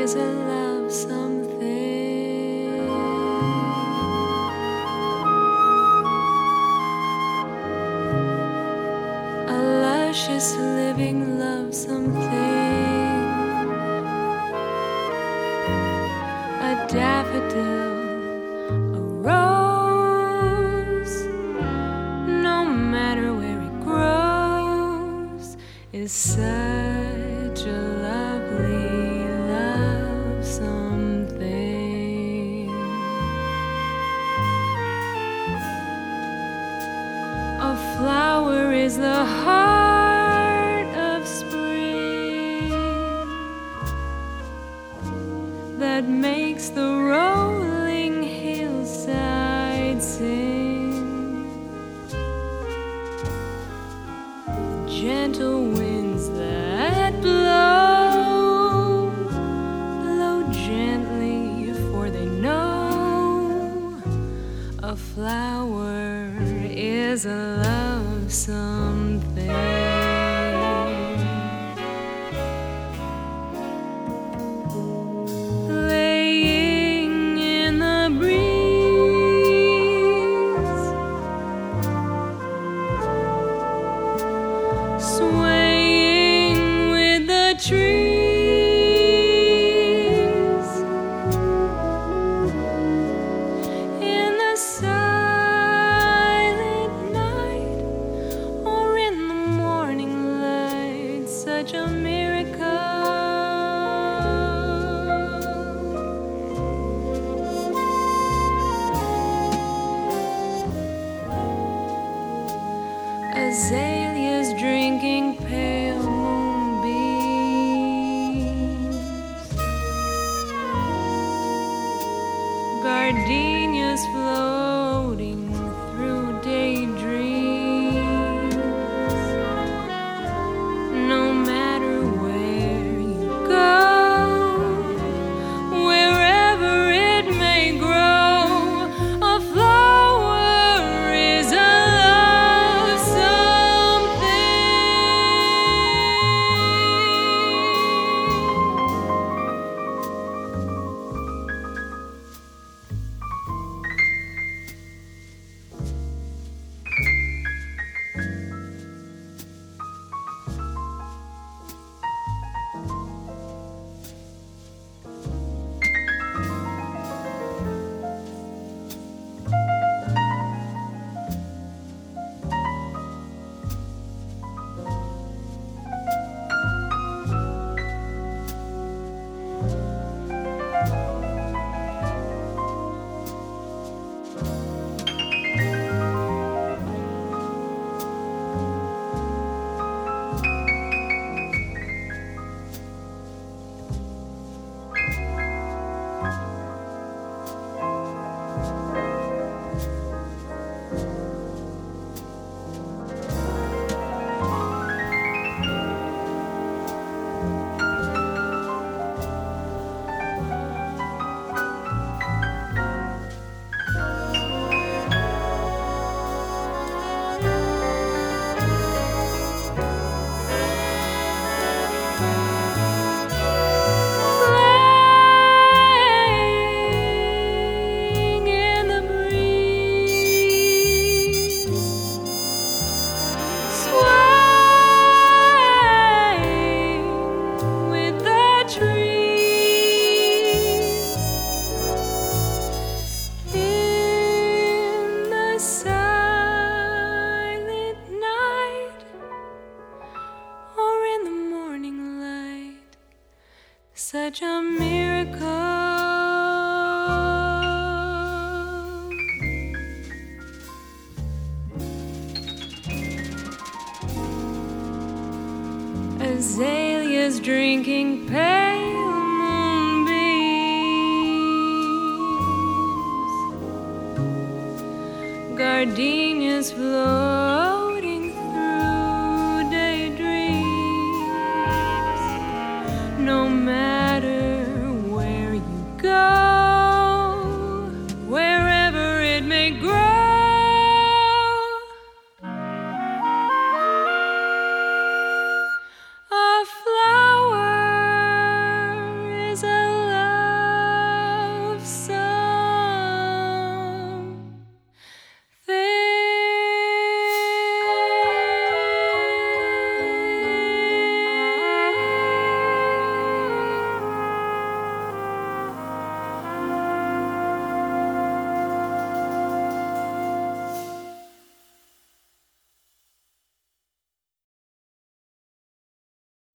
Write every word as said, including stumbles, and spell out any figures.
is a love something. A luscious living love something. A daffodil, a rose, no matter where it grows, is such a lovely love something. A flower is the heart of spring that makes the rolling hillside sing. Gentle winds that blow, blow gently, for they know a flower is a love something. Laying in the breeze, swaying with the trees, in the silent night or in the morning light, such a miracle. Azaleas drinking pale moonbeams, gardenias floating through daydreams. No matter where you go, wherever it may grow, a flower is a love Playing in the breeze, swaying with the trees, in the silent night or in the morning light, such a miracle. Azaleas drinking pale moonbeams, gardenias flow